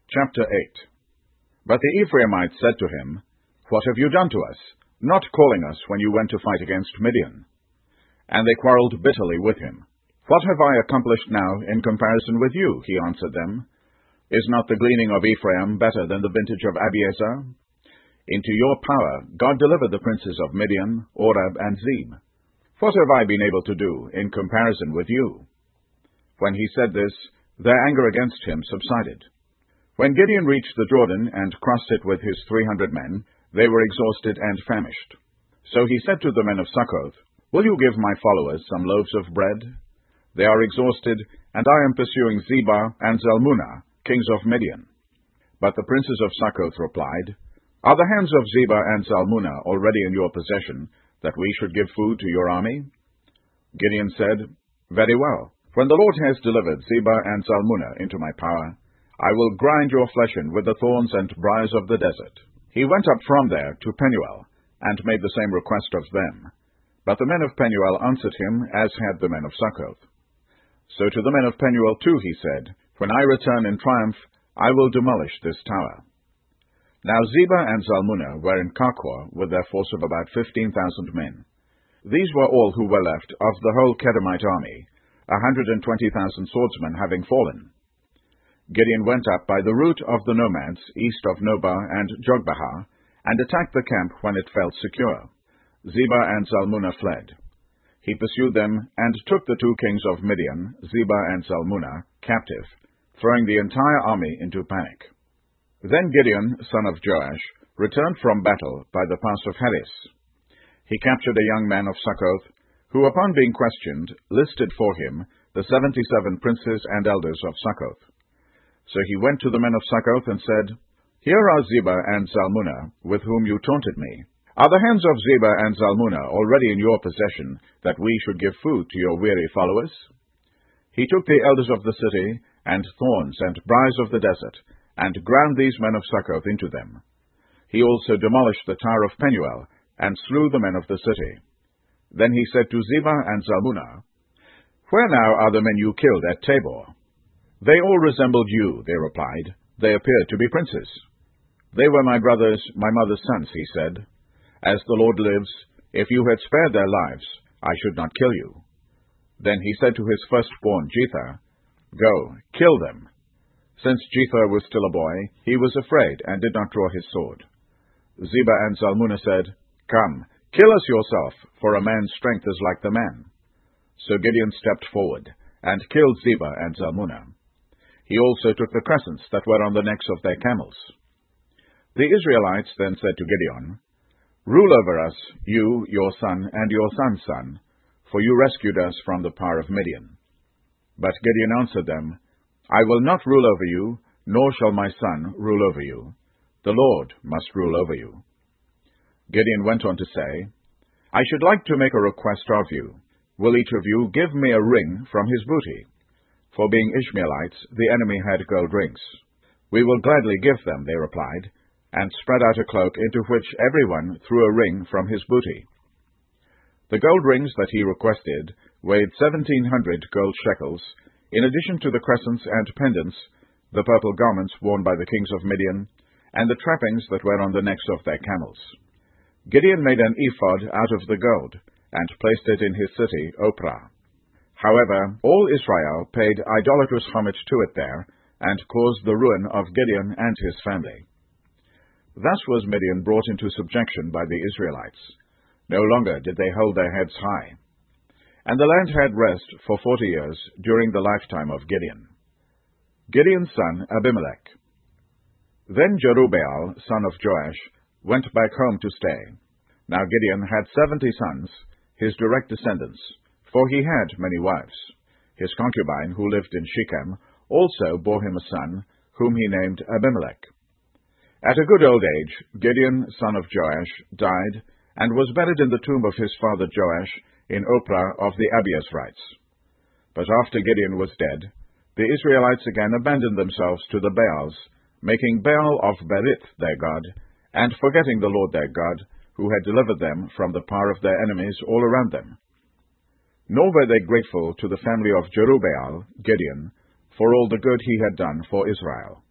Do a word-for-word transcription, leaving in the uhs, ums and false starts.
Chapter eight. But the Ephraimites said to him, What have you done to us, not calling us when you went to fight against Midian? And they quarreled bitterly with him. What have I accomplished now in comparison with you? He answered them. Is not the gleaning of Ephraim better than the vintage of Abiezer? Into your power God delivered the princes of Midian, Oreb, and Zeb. What have I been able to do in comparison with you? When he said this, their anger against him subsided. When Gideon reached the Jordan and crossed it with his three hundred men, they were exhausted and famished. So he said to the men of Succoth, Will you give my followers some loaves of bread? They are exhausted, and I am pursuing Zebah and Zalmunna, kings of Midian. But the princes of Succoth replied, Are the hands of Zebah and Zalmunna already in your possession, that we should give food to your army? Gideon said, Very well. When the Lord has delivered Zebah and Zalmunna into my power, I will grind your flesh in with the thorns and briars of the desert. He went up from there to Penuel, and made the same request of them. But the men of Penuel answered him, as had the men of Succoth. So to the men of Penuel too he said, When I return in triumph, I will demolish this tower. Now Zebah and Zalmunna were in Karkor with their force of about fifteen thousand men. These were all who were left of the whole Kedemite army, a hundred and twenty thousand swordsmen having fallen. Gideon went up by the route of the nomads, east of Nobah and Jogbehah, and attacked the camp when it felt secure. Zebah and Zalmunna fled. He pursued them, and took the two kings of Midian, Zebah and Zalmunna, captive, throwing the entire army into panic. Then Gideon, son of Joash, returned from battle by the pass of Heres. He captured a young man of Succoth, who, upon being questioned, listed for him the seventy-seven princes and elders of Succoth. So he went to the men of Succoth and said, Here are Zebah and Zalmunna, with whom you taunted me. Are the hands of Zebah and Zalmunna already in your possession, that we should give food to your weary followers? He took the elders of the city, and thorns and briars of the desert, and ground these men of Succoth into them. He also demolished the tower of Penuel, and slew the men of the city. Then he said to Zebah and Zalmunna, Where now are the men you killed at Tabor? They all resembled you, they replied. They appeared to be princes. They were my brothers, my mother's sons, he said. As the Lord lives, if you had spared their lives, I should not kill you. Then he said to his firstborn Jether, Go, kill them. Since Jether was still a boy, he was afraid and did not draw his sword. Zebah and Zalmunna said, Come, kill us yourself, for a man's strength is like the man. So Gideon stepped forward, and killed Zebah and Zalmunna. He also took the crescents that were on the necks of their camels. The Israelites then said to Gideon, Rule over us, you, your son, and your son's son, for you rescued us from the power of Midian. But Gideon answered them, I will not rule over you, nor shall my son rule over you. The Lord must rule over you. Gideon went on to say, I should like to make a request of you. Will each of you give me a ring from his booty? For being Ishmaelites, the enemy had gold rings. We will gladly give them, they replied, and spread out a cloak into which everyone threw a ring from his booty. The gold rings that he requested weighed seventeen hundred gold shekels, in addition to the crescents and pendants, the purple garments worn by the kings of Midian, and the trappings that were on the necks of their camels. Gideon made an ephod out of the gold, and placed it in his city, Ophrah. However, all Israel paid idolatrous homage to it there, and caused the ruin of Gideon and his family. Thus was Midian brought into subjection by the Israelites. No longer did they hold their heads high. And the land had rest for forty years during the lifetime of Gideon. Gideon's son Abimelech. Then Jerubbaal, son of Joash, went back home to stay. Now Gideon had seventy sons, his direct descendants, for he had many wives. His concubine, who lived in Shechem, also bore him a son, whom he named Abimelech. At a good old age, Gideon, son of Joash, died, and was buried in the tomb of his father Joash, in Ophrah of the Abiezrites. But after Gideon was dead, the Israelites again abandoned themselves to the Baals, making Baal of Berith their god, and forgetting the Lord their God, who had delivered them from the power of their enemies all around them. Nor were they grateful to the family of Jerubbaal, Gideon, for all the good he had done for Israel.